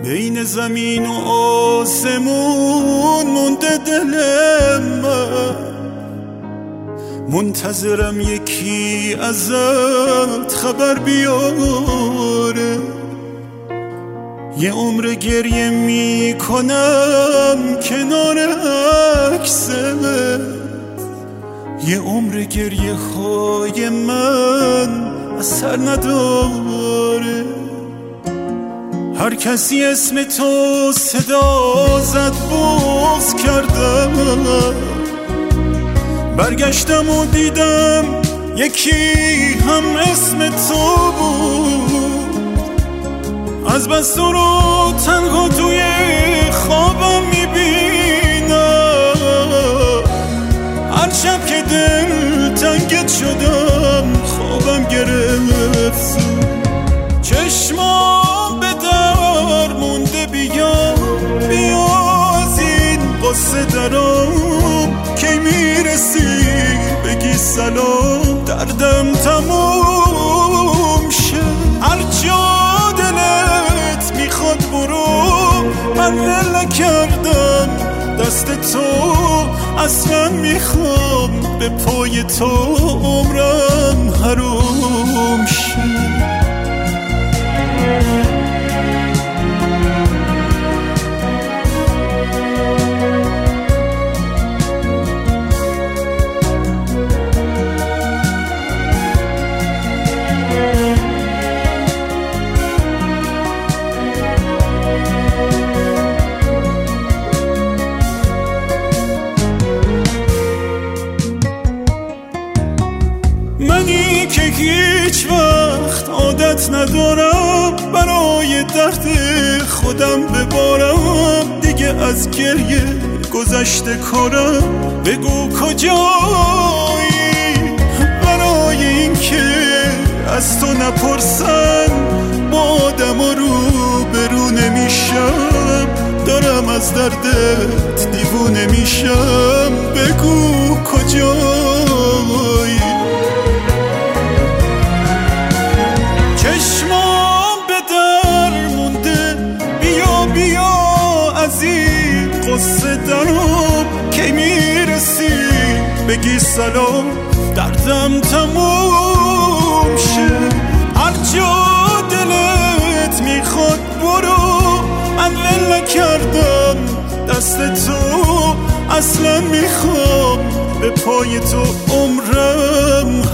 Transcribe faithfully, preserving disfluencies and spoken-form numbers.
بین زمین و آسمون مونده دل من، منتظرم یکی ازت خبر بیاره. یه عمر گریه میکنم کنار عکست، یه عمر گریه های من اثر نداره. هر کسی اسم تو صدا زد بغض کردم، برگشتم و دیدم یکی هم اسم تو بود. از بس تو رو تنها توی خوابم میبینم، هر شب که دل تنگت شدم خوابم گرفت. چشمام به در مونده، بیا بیا از این قصه درام. کی میرسی بگی سلام، دردم تموم شه. هر جا دلت میخواد برو، من ول نکردم دست تو. اصلا میخوام به پای تو عمرم حروم شه. منی که هیچ وقت عادت ندارم برای درد خودم ببارم. دیگه از گریه گذشته کارم، بگو کجایی برای این که از تو نپرسن. با آدم ها رو برو نمیشم، دارم از دردت دیوونه میشم. بگو کجایی. چشمام به در مونده، بیا بیا از این قصه درام. کی میرسی بگی سلام، دردم تموم شه. هر جا دلت میخواد برو، من ول نکردم دست تو. اصلا میخوام به پای تو عمرم